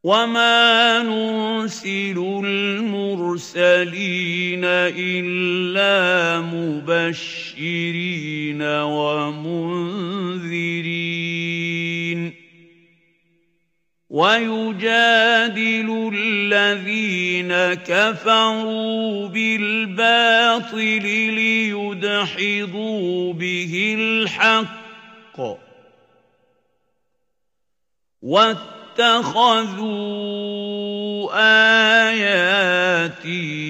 وَمَا نُرْسِلُ الْمُرْسَلِينَ إِلَّا مُبَشِّرِينَ وَمُنذِرِينَ وَيُجَادِلُ الَّذِينَ كَفَرُوا بِالْبَاطِلِ لِيُدْحِضُوا بِهِ الْحَقَّ وَاتَّخَذُوا آيَاتِي